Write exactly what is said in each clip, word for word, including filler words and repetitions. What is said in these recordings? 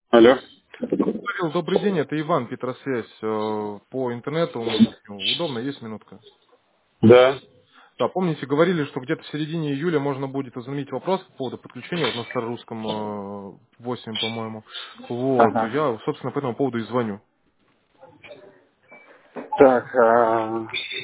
Алло. Павел, добрый день, это Иван, Петросвязь. Э, По интернету мы звоним. Удобно, есть минутка? Да. Да, помните, говорили, что где-то в середине июля можно будет озвонить вопрос по поводу подключения, вот на старорусском э, восемь, по-моему. Вот, Ага. я, собственно, по этому поводу и звоню. Так, а,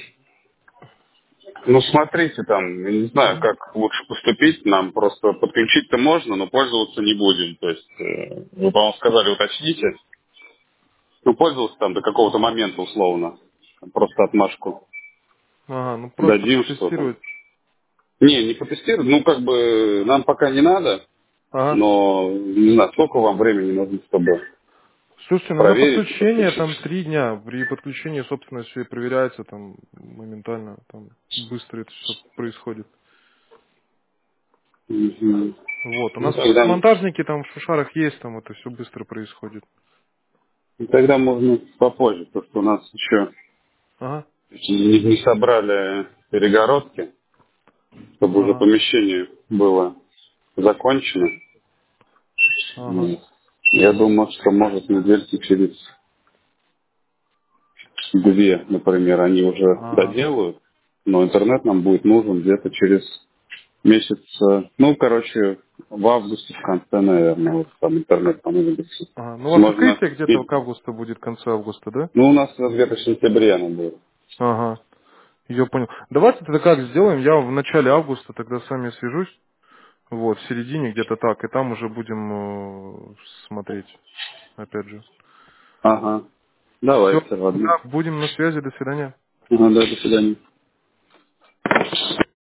ну смотрите там, я не знаю, Мгм. как лучше поступить. Нам просто подключить-то можно, но пользоваться не будем. То есть, э, вы, по-моему, сказали, уточните. Ну, пользоваться там до какого-то момента условно. Просто отмашку Ага, ну просто дадим что-то. протестировать. Не, не потестировать. Ну, как бы, нам пока не надо, Ага. но не знаю, сколько вам времени нужно, чтобы Слушайте, ну на проверить и подключение подключить. там три дня. При подключении, собственно, все и проверяется там моментально, там быстро это все происходит. Мгм. Вот, у Ну, нас тогда, монтажники там в Шушарах есть, там это все быстро происходит. тогда можно попозже, потому что у нас еще Ага, не, не собрали перегородки, чтобы уже ага, помещение было закончено. ага. М. Я думаю, что может недельки через две, например, они уже Ага, доделают, но интернет нам будет нужен где-то через месяц, э, ну, короче, в августе, в конце, наверное, вот там интернет понадобится. ага. Ну, у вас Можно, открытие где-то и- к августу будет, к концу августа, да? ну, у нас где-то в сентябре оно будет. Ага, я понял. Давайте тогда как сделаем, я в начале августа тогда с вами свяжусь, вот, в середине где-то так, и там уже будем э, смотреть, опять же. Ага, Все, давайте, ладно. тогда будем на связи, до свидания. Ага, да, до свидания.